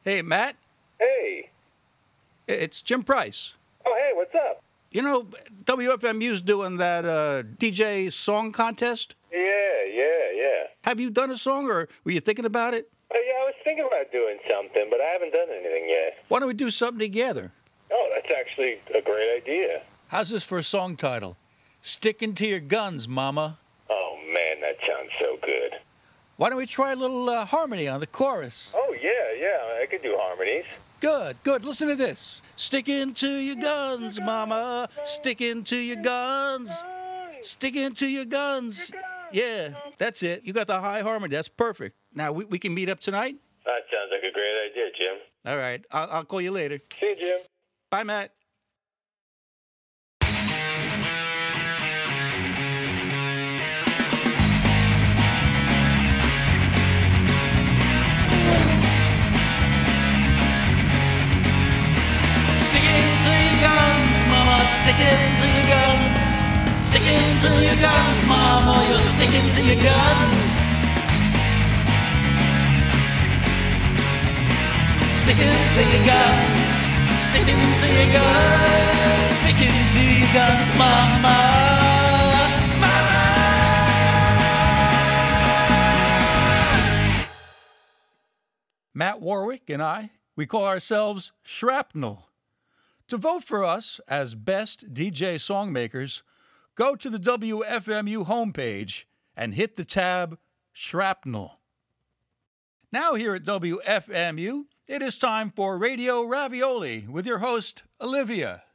Hey, Matt, Hey. it's Jim Price. Oh, hey, what's up? You know, WFMU's doing that DJ song contest. Yeah. Have you done a song, or were you thinking about it? Yeah, I was thinking about doing something, but I haven't done anything yet. Why don't we do something together? Oh, that's actually a great idea. How's this for a song title? Sticking to your guns, mama. Oh, man, that sounds so good. Why don't we try a little harmony on the chorus? Oh, yeah, I could do harmonies. Good. Listen to this. Sticking to your guns, mama. Sticking to your guns. Sticking to your guns. Yeah, that's it. You got the high harmony. That's perfect. Now, we can meet up tonight? That sounds like a great idea, Jim. All right. I'll call you later. See you, Jim. Bye, Matt. Sticking to your guns, sticking to your guns, mama, you're sticking to your guns. Sticking to your guns, sticking to your guns, sticking to your guns, mama, mama. Matt Warwick and we call ourselves Shrapnel. To vote for us as Best DJ Songmakers, go to the WFMU homepage and hit the tab Shrapnel. Now here at WFMU, it is time for Radio Ravioli with your host, Olivia.